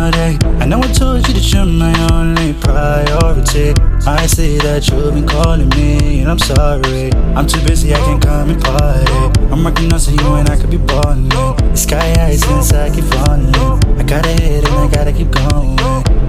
all day. I know I told you that you're my only priority. I see that you've been calling me, and I'm sorry. I'm too busy, I can't come and party. I'm working on so you and I could be ballin'. The sky high since I keep falling. I gotta hit and I gotta keep going.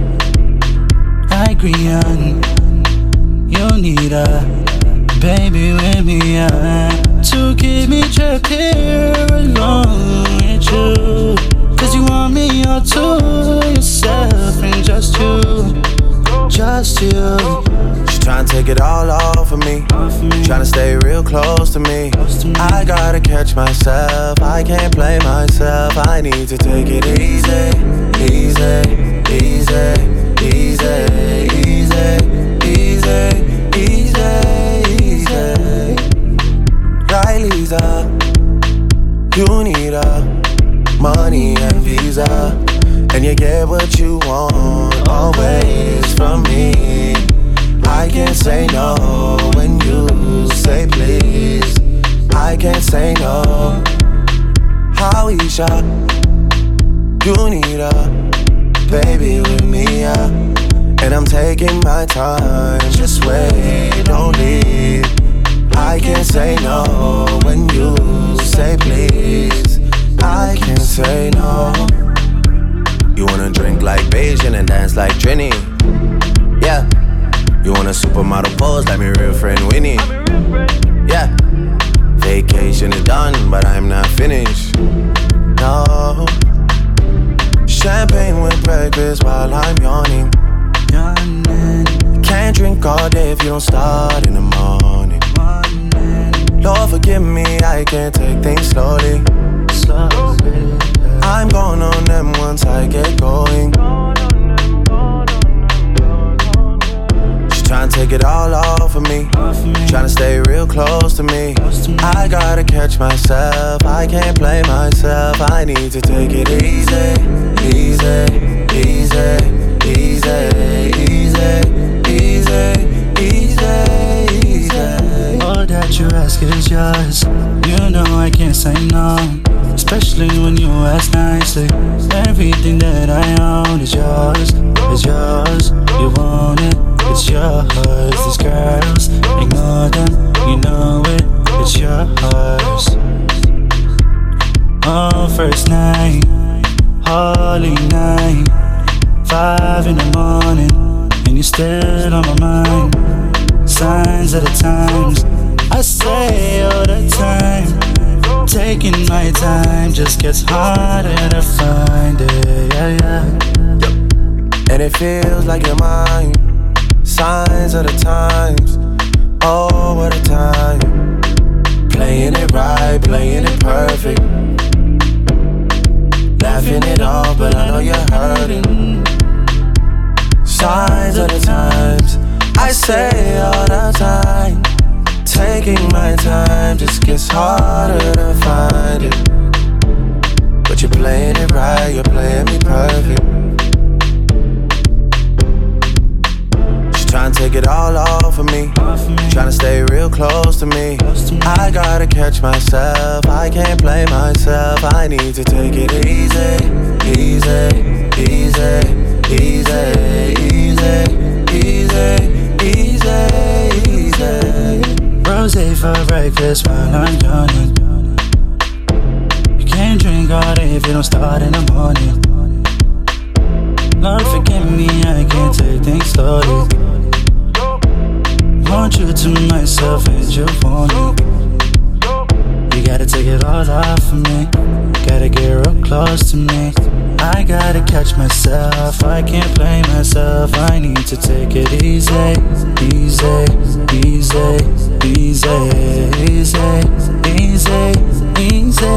I agree on you need a baby with me to keep me trapped here alone with you. Cause you want me all to yourself and just you. Just you. She tryna take it all off of me. Tryna stay real close to me. I gotta catch myself. I can't play myself. I need to take it easy. Easy, easy, easy, easy, easy, easy, easy. Riley's up. You need a money and visa. And you get what you want always from me. I can't say no when you say please. I can't say no. Howeisha, you need a baby with me, yeah. And I'm taking my time, just wait, don't leave. I can't say no when you say please. I can't say no. You wanna drink like Beijing and dance like Trini. Yeah. You want a supermodel pose like my real friend Winnie. Yeah. Vacation is done, but I'm not finished. No. Champagne with breakfast while I'm yawning. Can't drink all day if you don't start in the morning. Lord forgive me, I can't take things slowly. I'm going on them once I get going. She tryna take it all off of me. Tryna stay real close to me. I gotta catch myself. I can't play myself. I need to take it easy. Easy, easy, easy, easy, easy, easy, easy. All that you ask is yours. You know I can't say no. Especially when you ask nicely. Everything that I own is yours. It's yours. You want it. It's yours. These girls, ignore them. You know it. It's yours. Oh, first night, holy night. 5 in the morning, and you're still on my mind. Signs of the times, I say all the time. Taking my time just gets harder to find it, yeah, yeah. And it feels like you're mine. Signs of the times, oh, what a time. Playing it right, playing it perfect. Laughing it off, but I know you're hurting. Signs of the times, I say all the time. Taking my time just gets harder to find it. But you're playing it right, you're playing me perfect. She's trying to take it all off of me. Trying to stay real close to me. I gotta catch myself, I can't play myself. I need to take it easy. Easy, easy, easy, easy, easy, easy, easy. Rosé for breakfast while I'm yawning. You can't drink all day if you don't start in the morning. Lord forgive me, I can't take things slowly. Want you to myself and you want it. You gotta take it all off of me. Gotta get real close to me. I gotta catch myself, I can't play myself. I need to take it easy, easy, easy, easy, easy, easy, easy.